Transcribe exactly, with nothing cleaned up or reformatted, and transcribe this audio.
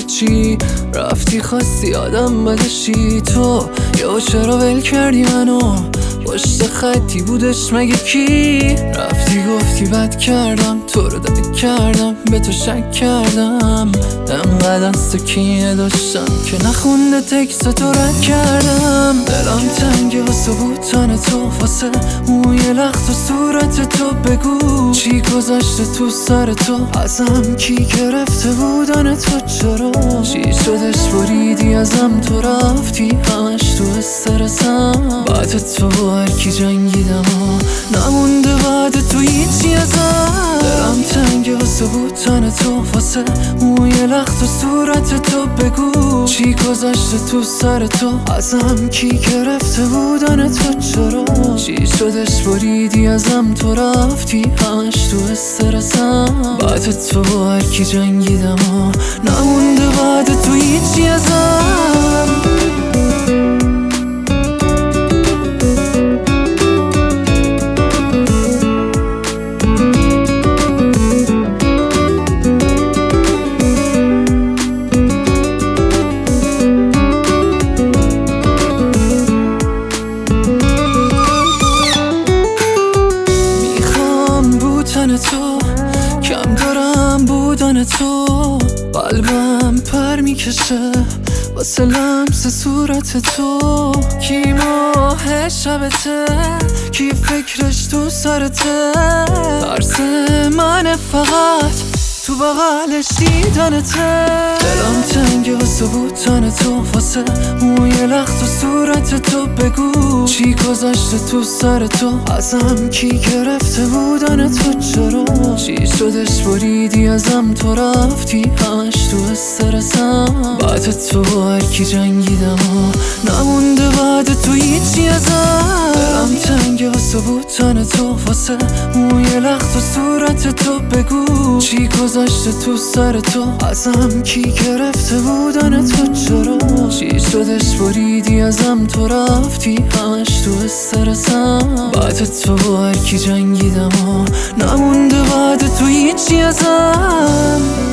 چی رفتی خواستی آدم بدشی تو، یا چرا ول کردی منو؟ پشت خطی بودش مگه کی؟ رفتی گفتی بد کردم، تو رو درک کردم، به تو شک کردم، انقدر از تو کینه داشتم که نخونده تکست تو رد کردم. دلم تنگه واسه بوتن تو، واسه موی لخت و صورت تو، بگو چی گذاشته تو سر تو، ازم کی گرفته بودن تو؟ چرا چی شدش بریدی ازم، تو رفتی همش تو استرسم، بعد تو هر کی جنگیدم و نمونده بعد تو هیچی ازم. دلم تنگه واسه بوتن تو، واسه موی لخت و صورت تو، بگو چی گذاشته تو سر تو، ازم کی گرفته بودن تو؟ چرا چی شدش بریدی ازم، تو رفتی همش تو استرسم، بعد تو هر کی جنگیدم و نمونده بعد تو هیچی ازم. تو کم دارم بودن تو، قلبم پر میکشه واسه لمس صورت تو، کی ماه شبته، کی فکرش تو سرته، ترس من فقط تو بغلش دیدنته. دلم تنگه واسه بوتن تو، واسه موی لخت و صورت تو، بگو چی گذاشته تو سر تو، ازم کی گرفته بودن تو؟ چرا چی شدش بریدی ازم، تو رفتی همش تو استرسم، بعد تو هر کی جنگیدم و نمونده بعد تو هیچی ازم. دلم تنگه واسه بوتن تو، واسه موی لخت و صورت تو، بگو چی گذاشته تو سر تو، ازم کی گرفته بودن تو؟ چرا چی شدش بریدی ازم، تو رفتی همش تو استرسم، بعد تو هر کی جنگیدم و نمونده بعد تو هیچی ازم.